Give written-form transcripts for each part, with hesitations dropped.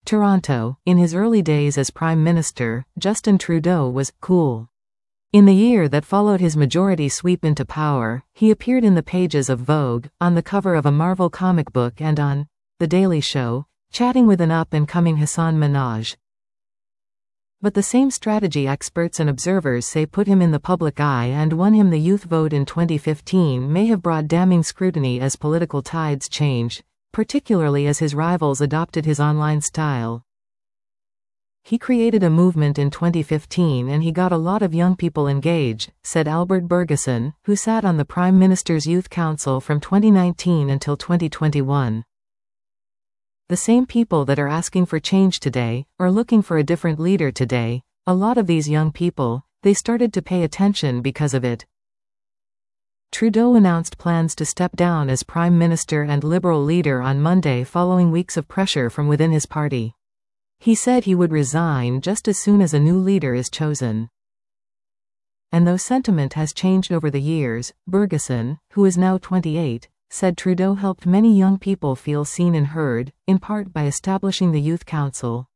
Toronto. In his early days as Prime Minister, Justin Trudeau was cool. In the year that followed his majority sweep into power, he appeared in the pages of Vogue, on the cover of a Marvel comic book and on The Daily Show, chatting with an up-and-coming Hasan Minhaj. But the same strategy experts and observers say put him in the public eye and won him the youth vote in 2015 may have brought damning scrutiny as political tides changed, particularly as his rivals adopted his online style. He created a movement in 2015 and he got a lot of young people engaged, said Albert Bergeson, who sat on the Prime Minister's Youth Council from 2019 until 2021. The same people that are asking for change today, or looking for a different leader today, a lot of these young people, they started to pay attention because of it. Trudeau announced plans to step down as Prime Minister and Liberal leader on Monday following weeks of pressure from within his party. He said he would resign just as soon as a new leader is chosen. And though sentiment has changed over the years, Bergeson, who is now 28, said Trudeau helped many young people feel seen and heard, in part by establishing the Youth Council.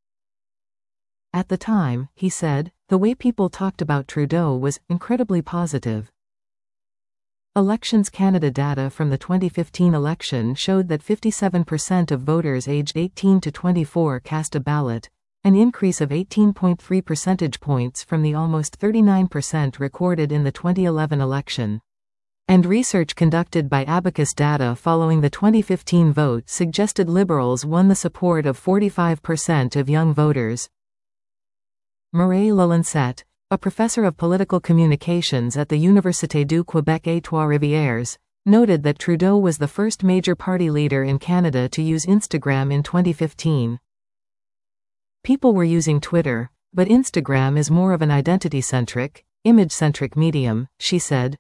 At the time, he said, the way people talked about Trudeau was incredibly positive. Elections Canada data from the 2015 election showed that 57% of voters aged 18 to 24 cast a ballot, an increase of 18.3 percentage points from the almost 39% recorded in the 2011 election. And research conducted by Abacus Data following the 2015 vote suggested Liberals won the support of 45% of young voters. Mireille Lalancette, a professor of political communications at the Université du Québec à Trois-Rivières, noted that Trudeau was the first major party leader in Canada to use Instagram in 2015. People were using Twitter, but Instagram is more of an identity-centric, image-centric medium, she said.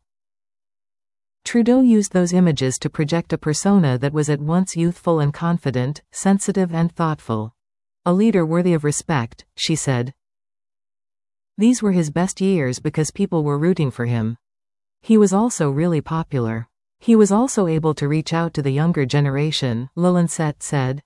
Trudeau used those images to project a persona that was at once youthful and confident, sensitive and thoughtful. A leader worthy of respect, she said. These were his best years because people were rooting for him. He was also really popular. He was also able to reach out to the younger generation, Lalancette said.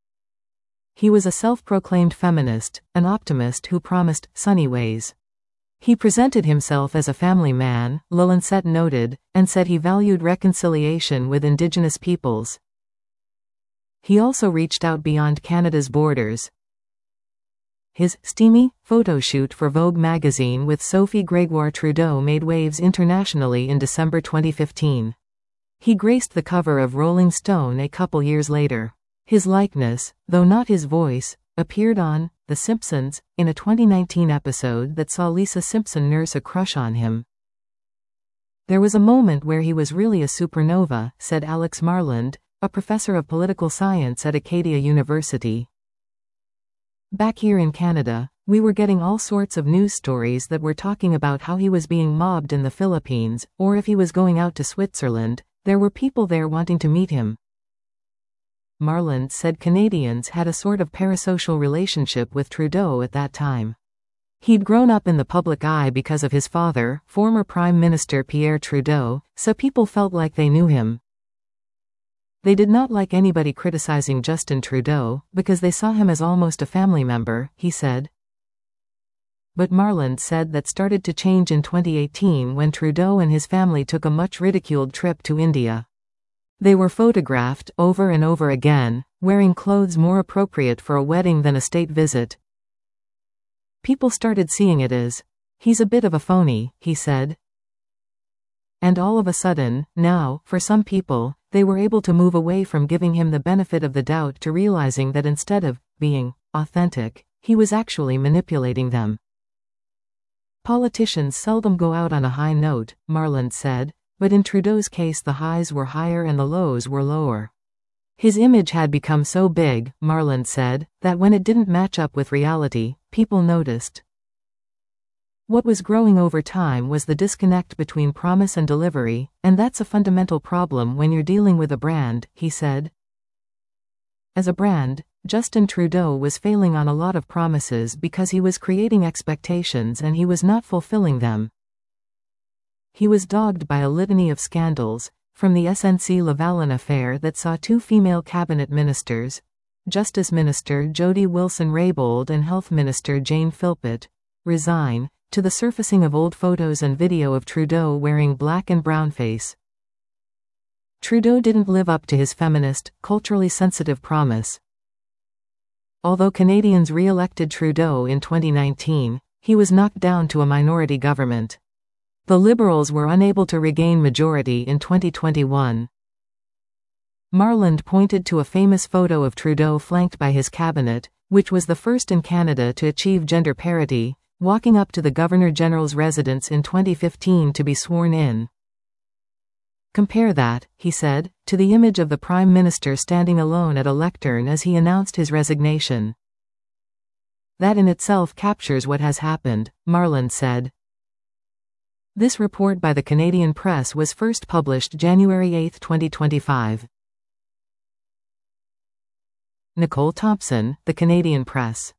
He was a self-proclaimed feminist, an optimist who promised sunny ways. He presented himself as a family man, Lalancette noted, and said he valued reconciliation with Indigenous peoples. He also reached out beyond Canada's borders. His steamy photo shoot for Vogue magazine with Sophie Grégoire Trudeau made waves internationally in December 2015. He graced the cover of Rolling Stone a couple years later. His likeness, though not his voice, appeared on The Simpsons, in a 2019 episode that saw Lisa Simpson nurse a crush on him. There was a moment where he was really a supernova, said Alex Marland, a professor of political science at Acadia University. Back here in Canada, we were getting all sorts of news stories that were talking about how he was being mobbed in the Philippines, or if he was going out to Switzerland, there were people there wanting to meet him. Marland said Canadians had a sort of parasocial relationship with Trudeau at that time. He'd grown up in the public eye because of his father, former Prime Minister Pierre Trudeau, so people felt like they knew him. They did not like anybody criticizing Justin Trudeau, because they saw him as almost a family member, he said. But Marland said that started to change in 2018 when Trudeau and his family took a much ridiculed trip to India. They were photographed, over and over again, wearing clothes more appropriate for a wedding than a state visit. People started seeing it as, he's a bit of a phony, he said. And all of a sudden, now, for some people, they were able to move away from giving him the benefit of the doubt to realizing that instead of being authentic, he was actually manipulating them. Politicians seldom go out on a high note, Marland said, but in Trudeau's case the highs were higher and the lows were lower. His image had become so big, Marland said, that when it didn't match up with reality, people noticed. What was growing over time was the disconnect between promise and delivery, and that's a fundamental problem when you're dealing with a brand, he said. As a brand, Justin Trudeau was failing on a lot of promises because he was creating expectations and he was not fulfilling them. He was dogged by a litany of scandals, from the SNC-Lavalin affair that saw two female cabinet ministers, Justice Minister Jody Wilson-Raybould and Health Minister Jane Philpott resign, to the surfacing of old photos and video of Trudeau wearing black and brown face. Trudeau didn't live up to his feminist, culturally sensitive promise. Although Canadians re-elected Trudeau in 2019, he was knocked down to a minority government. The Liberals were unable to regain majority in 2021. Marland pointed to a famous photo of Trudeau flanked by his cabinet, which was the first in Canada to achieve gender parity, walking up to the Governor-General's residence in 2015 to be sworn in. "Compare that," he said, "to the image of the Prime Minister standing alone at a lectern as he announced his resignation. That in itself captures what has happened," Marland said. This report by the Canadian Press was first published January 8, 2025. Nicole Thompson, The Canadian Press.